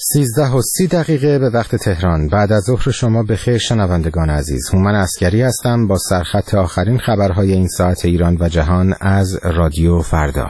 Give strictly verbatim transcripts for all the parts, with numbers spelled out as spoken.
سیزده و سی دقیقه به وقت تهران. بعد از ظهر شما بخیر شنوندگان عزیز. هومن عسگری هستم با سرخط آخرین خبرهای این ساعت ایران و جهان از رادیو فردا.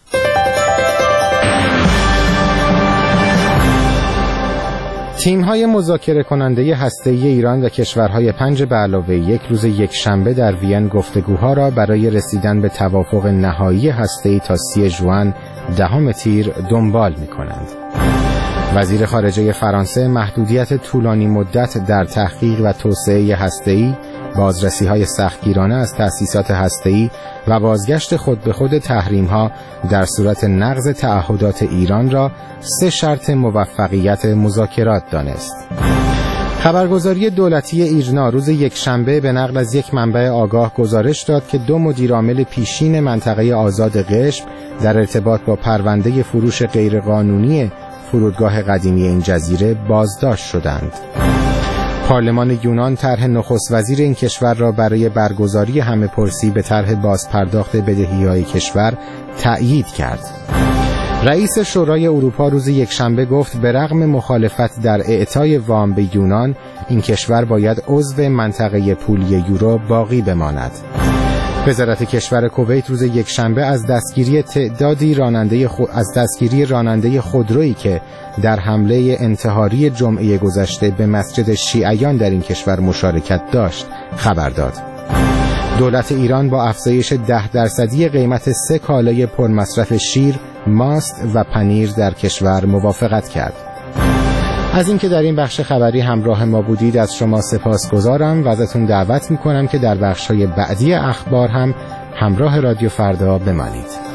تیم‌های مذاکره کننده هسته‌ای ایران و کشورهای پنج به علاوه یک روز یک شنبه در وین گفتگوها را برای رسیدن به توافق نهایی هسته‌ای تا سی ژوئن دهم تیر دنبال می‌کنند. وزیر خارجه فرانسه محدودیت طولانی مدت در تحقیق و توسعه هسته‌ای، بازرسی‌های سختگیرانه از تأسیسات هسته‌ای و بازگشت خود به خود تحریم‌ها در صورت نقض تعهدات ایران را سه شرط موفقیت مذاکرات دانست. خبرگزاری دولتی ایرنا روز یکشنبه به نقل از یک منبع آگاه گزارش داد که دو مدیرعامل پیشین منطقه آزاد قشم در ارتباط با پرونده فروش غیرقانونی فرودگاه قدیمی این جزیره بازداشت شدند. پارلمان یونان طرح نخست وزیر این کشور را برای برگزاری همه‌پرسی به طرح بازپرداخت بدهی‌های کشور تأیید کرد. رئیس شورای اروپا روز یکشنبه گفت به رغم مخالفت در اعطای وام به یونان، این کشور باید عضو منطقه پولی یورو باقی بماند. وزارت کشور کویت روز یکشنبه از دستگیری تعدادی راننده خو... از دستگیری راننده خودرویی که در حمله انتحاری جمعه گذشته به مسجد شیعیان در این کشور مشارکت داشت خبر داد. دولت ایران با افزایش ده درصدی قیمت سه کالای پرمصرف شیر، ماست و پنیر در کشور موافقت کرد. از اینکه در این بخش خبری همراه ما بودید از شما سپاسگزارم و ازتون دعوت میکنم که در بخش‌های بعدی اخبار هم همراه رادیو فردا بمانید.